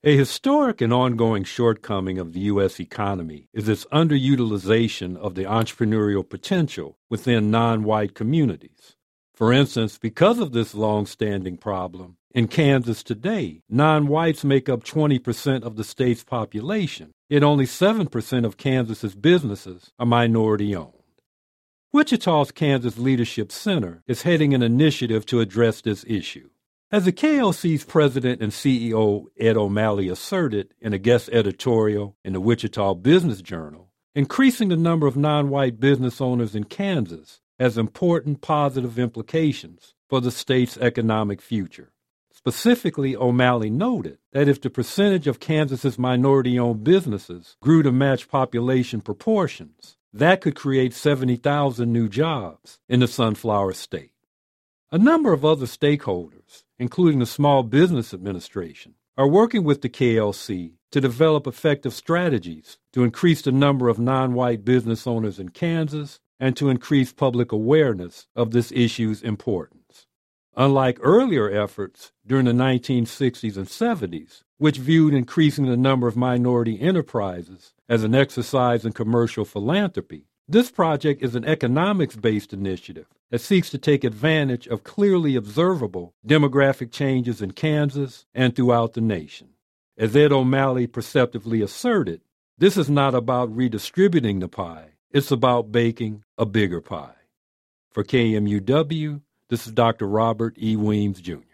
A historic and ongoing shortcoming of the U.S. economy is its underutilization of the entrepreneurial potential within non-white communities. For instance, because of this long-standing problem, in Kansas today, non-whites make up 20% of the state's population, yet only 7% of Kansas's businesses are minority-owned. Wichita's Kansas Leadership Center is heading an initiative to address this issue. As the KLC's president and CEO, Ed O'Malley, asserted in a guest editorial in the Wichita Business Journal, increasing the number of non-white business owners in Kansas has important positive implications for the state's economic future. Specifically, O'Malley noted that if the percentage of Kansas's minority-owned businesses grew to match population proportions, that could create 70,000 new jobs in the Sunflower State. A number of other stakeholders, including the Small Business Administration, are working with the KLC to develop effective strategies to increase the number of non-white business owners in Kansas and to increase public awareness of this issue's importance. Unlike earlier efforts during the 1960s and 70s, which viewed increasing the number of minority enterprises as an exercise in commercial philanthropy, this project is an economics-based initiative that seeks to take advantage of clearly observable demographic changes in Kansas and throughout the nation. As Ed O'Malley perceptively asserted, this is not about redistributing the pie, it's about baking a bigger pie. For KMUW, this is Dr. Robert E. Weems, Jr.